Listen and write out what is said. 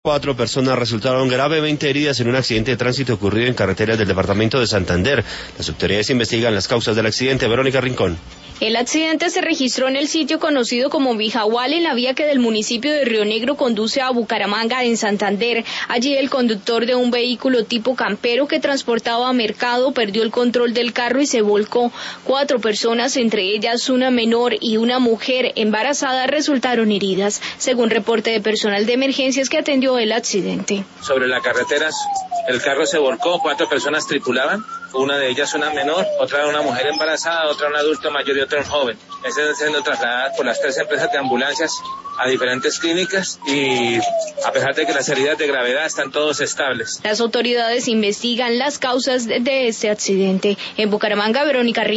4 personas resultaron gravemente heridas en un accidente de tránsito ocurrido en carreteras del departamento de Santander. Las autoridades investigan las causas del accidente. Verónica Rincón. El accidente se registró en el sitio conocido como Vijagual, en la vía que del municipio de Río Negro conduce a Bucaramanga, en Santander. Allí el conductor de un vehículo tipo campero que transportaba mercado perdió el control del carro y se volcó. 4 personas, entre ellas una menor y una mujer embarazada, resultaron heridas, según reporte de personal de emergencias que atendió el accidente. Sobre la carretera, el carro se volcó, 4 personas tripulaban, una de ellas una menor, otra una mujer embarazada, otra un adulto mayor y otro un joven. Están siendo trasladadas por las 3 empresas de ambulancias a diferentes clínicas y a pesar de que las heridas de gravedad están todos estables. Las autoridades investigan las causas de este accidente. En Bucaramanga, Verónica Rincón.